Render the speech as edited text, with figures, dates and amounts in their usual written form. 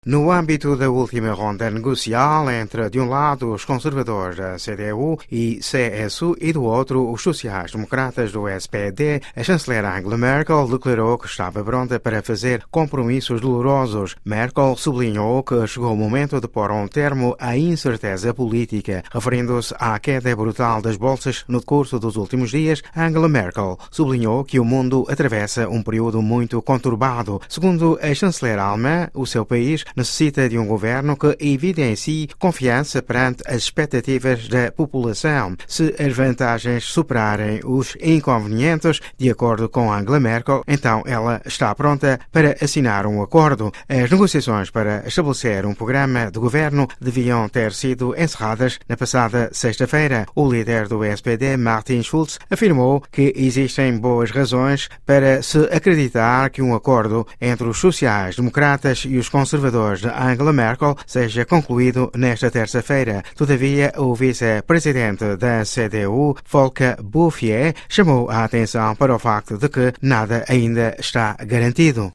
No âmbito da última ronda negocial entre, de um lado, os conservadores da CDU e CSU e do outro, os sociais-democratas do SPD, a chanceler Angela Merkel declarou que estava pronta para fazer compromissos dolorosos. Merkel sublinhou que chegou o momento de pôr um termo à incerteza política. Referindo-se à queda brutal das bolsas no curso dos últimos dias, Angela Merkel sublinhou que o mundo atravessa um período muito conturbado. Segundo a chanceler alemã, o seu país necessita de um governo que evidencie confiança perante as expectativas da população. Se as vantagens superarem os inconvenientes, de acordo com Angela Merkel, então ela está pronta para assinar um acordo. As negociações para estabelecer um programa de governo deviam ter sido encerradas na passada sexta-feira. O líder do SPD, Martin Schulz, afirmou que existem boas razões para se acreditar que um acordo entre os sociais-democratas e os conservadores de Angela Merkel seja concluído nesta terça-feira. Todavia, o vice-presidente da CDU, Volker Bouffier, chamou a atenção para o facto de que nada ainda está garantido.